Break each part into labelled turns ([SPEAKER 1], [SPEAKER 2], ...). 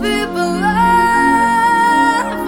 [SPEAKER 1] we belong,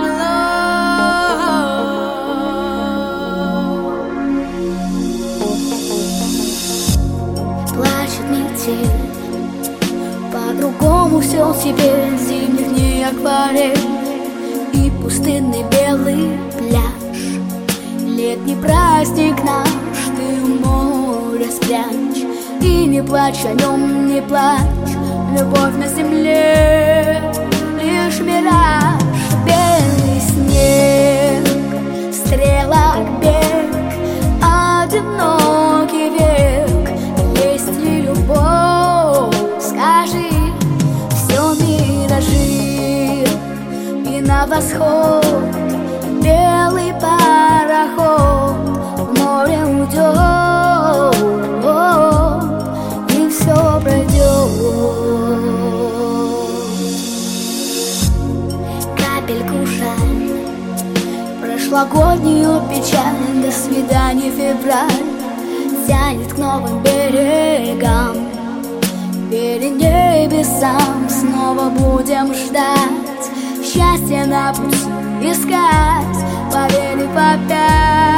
[SPEAKER 2] Плачет метель, по-другому все теперь. Зимних дней акварель и пустынный белый пляж. Летний праздник наш, ты в море спрячь. И не плачь о нем, не плачь. Любовь на земле лишь мираж. Белый снег, стрелок бег, одинокий век. Есть ли любовь, скажи, все миражи. И на восход белый пароход в море уйдет, и все пройдет. Капельку жаль, прошлогоднюю печаль. До свидания, февраль тянет к новым берегам. Перед небесам снова будем ждать, счастье на пути искать, поверь и попять.